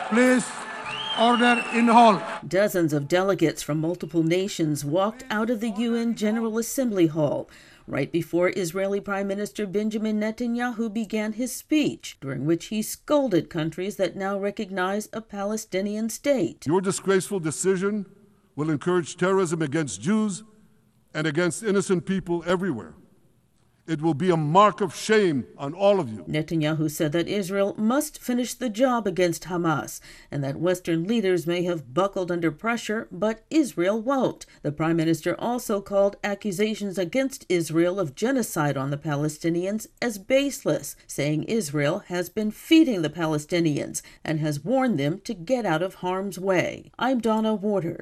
Please, order in the hall. Dozens of delegates from multiple nations walked out of the UN General Assembly Hall right before Israeli Prime Minister Benjamin Netanyahu began his speech, during which he scolded countries that now recognize a Palestinian state. Your disgraceful decision will encourage terrorism against Jews and against innocent people everywhere. It will be a mark of shame on all of you. Netanyahu said that Israel must finish the job against Hamas and that Western leaders may have buckled under pressure, but Israel won't. The prime minister also called accusations against Israel of genocide on the Palestinians as baseless, saying Israel has been feeding the Palestinians and has warned them to get out of harm's way. I'm Donna Warder.